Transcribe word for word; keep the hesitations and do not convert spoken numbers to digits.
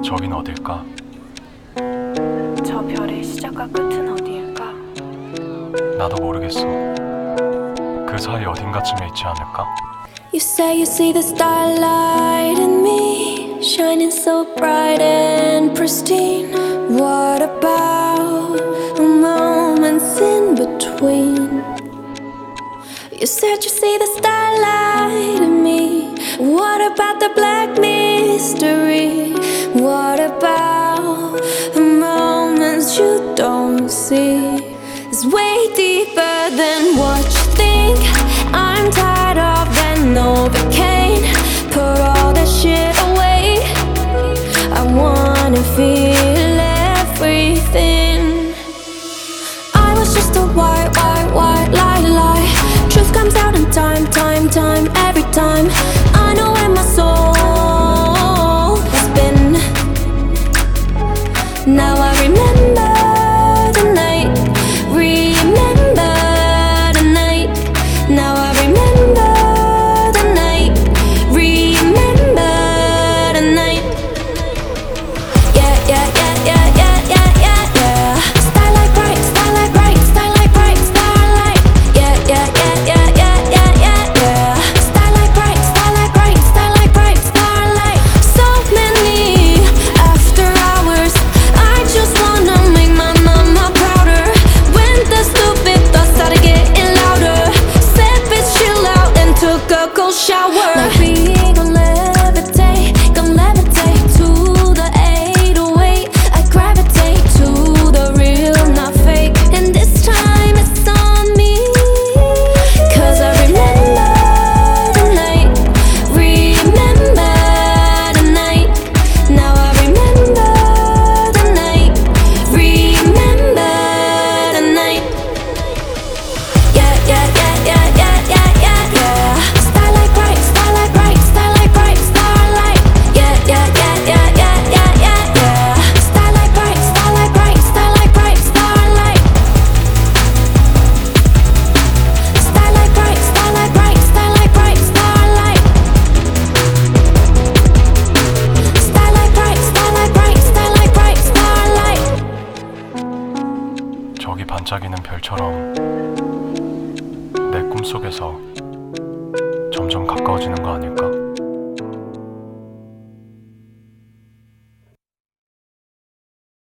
저긴 어딜까? 저 별의 시작과 끝은 어디일까? 나도 모르겠어. 그 사이 어딘가쯤에 있지 않을까? You say you see the starlight in me, shining so bright and pristine. What about the moments in between? You said you see the starlight in me. What about the black mystery? What about the moments you don't see? It's way deeper than what you think. I'm tired of that Novocaine. Put all that shit away. I wanna feel everything. I was just a white, white, white lie, lie. Truth comes out in time, time, time, every time. I know where my soul has been. Now I remember the night. Remember the night. Now I remember the night. Remember the night. Yeah, yeah, yeah, yeah, yeah, yeah, yeah, yeah. Starlight bright, starlight bright, starlight bright, starlight. Yeah, yeah, yeah, yeah, yeah, yeah, yeah, yeah. Starlight bright, starlight bright, starlight bright, starlight. So many after hours. I just wanna make my mama prouder. When the stupid thoughts started getting louder, said bitch chill out and took a cold shower. Like we gon' levitate, gon' levitate to the eight oh eight. I gravitate to the real, not fake. And this time it's on me. Cause I remember the night. Remember the night. Now I remember the night. Remember the night. Yeah, yeah, yeah, yeah, yeah, yeah, yeah, yeah. Starlight bright, starlight bright, starlight bright, starlight. Yeah, yeah, yeah, yeah, yeah, yeah, yeah, yeah. Starlight bright, starlight bright, starlight bright, starlight. Starlight bright, starlight bright, starlight bright, starlight. Starlight bright, starlight bright, starlight bright, starlight. 저기 반짝이는 별처럼 내 꿈속에서 점점 가까워지는 거 아닐까?